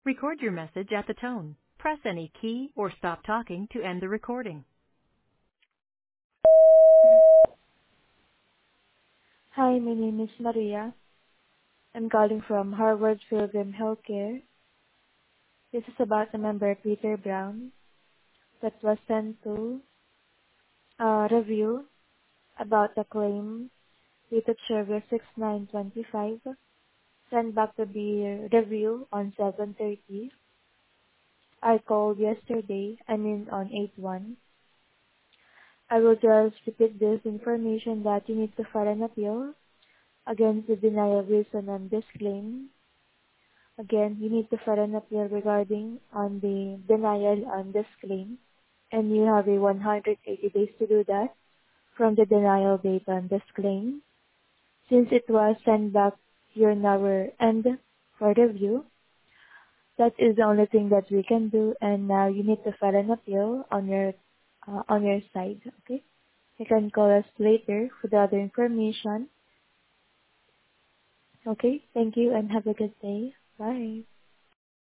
Record your message at the tone. Press any key or stop talking to end the recording. Hi, my name is Maria. I'm calling from Harvard Pilgrim Healthcare. This is about the member Peter Brown that was sent to review about the claim dated Service 6925, sent back to be review on 7:30. I called yesterday, on 8/1. I will just repeat this information that you need to file an appeal against the denial reason on this claim. Again, you need to file an appeal regarding on the denial on this claim, and you have a 180 days to do that from the denial date on this claim. Since it was sent back here in our end for review, that is the only thing that we can do, and now you need to file an appeal on your side. Okay, you can call us later for the other information. Okay, thank you and have a good day. Bye.